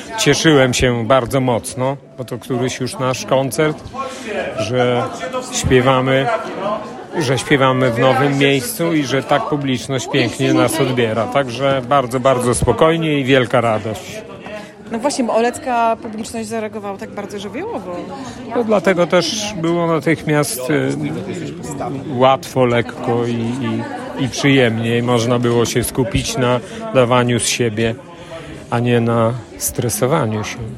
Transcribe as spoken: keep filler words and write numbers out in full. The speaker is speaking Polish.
cieszyłem się bardzo mocno, bo to któryś już nasz koncert, że śpiewamy, że śpiewamy w nowym miejscu i że tak publiczność pięknie nas odbiera. Także bardzo, bardzo spokojnie i wielka radość. No właśnie, bo olecka publiczność zareagowała tak bardzo żywiołowo. No dlatego też było natychmiast y, łatwo, lekko i, i, i przyjemniej. Można było się skupić na dawaniu z siebie, a nie na stresowaniu się.